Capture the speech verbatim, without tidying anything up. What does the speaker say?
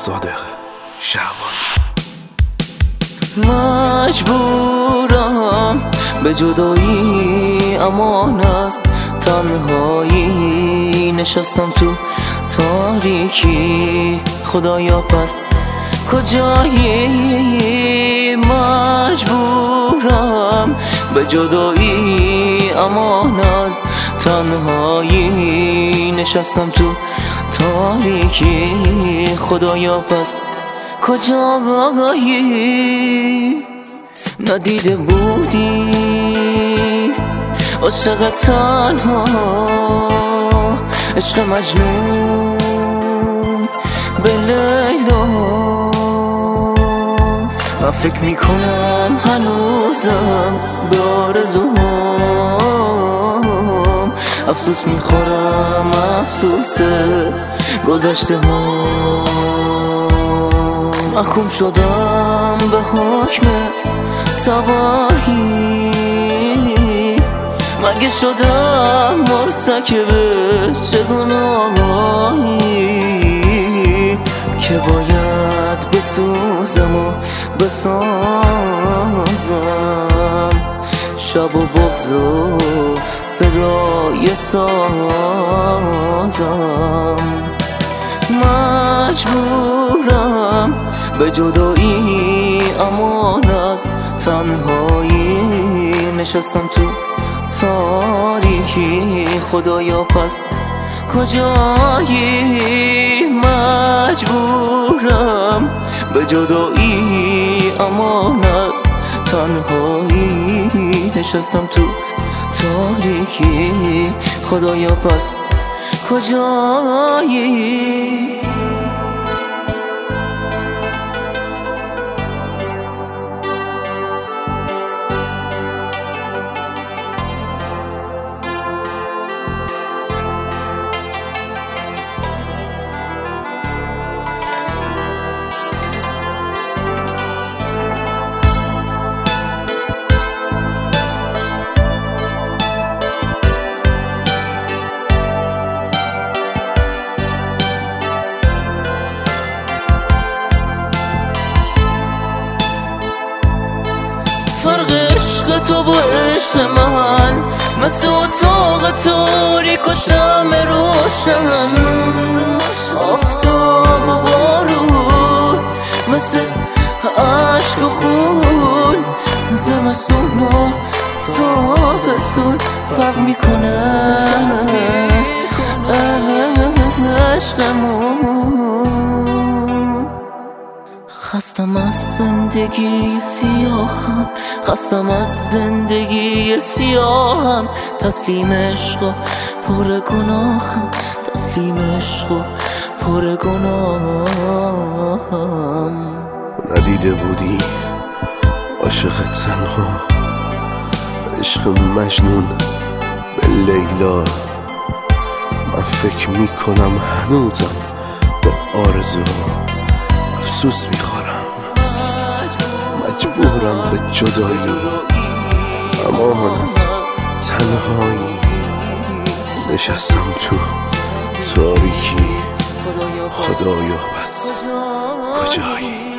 صادق شعبان. مجبورم به جدایی، امان از تنهایی نشستم تو تاریکی. خدایا پس کجایی؟ مجبورم به جدایی، امان از تنهایی نشستم تو تاریکی. خدایا پس کجایی؟ ندیده بودی عاشق تنها، عشق مجنون به لیلا. من فکر میکنم هنوزم به آرزوام، افسوس میخورم افسوس گذشته ها. محکوم شدم به حکم تباهی، مگه شدم مرتکب چه گناهی که باید بسوزم و بسازم؟ شب و بغض و صدای سازم. مجبورم به جدایی، امان از تنهایی نشستم تو تاریکی. خدایا پس کجایی؟ مجبورم به جدایی، امان از تنهایی نشستم تو تاریکی. خدایا پس کجایی؟ فرق عشق تو با عشق من مثل اتاق تاریک و شمع روشن، آفتاب و بارون مثل عشق و خون، زمستون و تابستون فرق میکنه عشقمون. خستم از زندگی سیاهم، خستم از زندگی سیاهم، تسلیم عشق و پر گناهم، تسلیم عشق و پر گناهم. ندیده بودی عاشق تنها، عشق مجنون به لیلا. من فکر میکنم هنوزم به آرزو، افسوس میخورم. مجبورم به جدایی، امان از تنهایی نشستم تو تاریکی. خدایا پس کجایی؟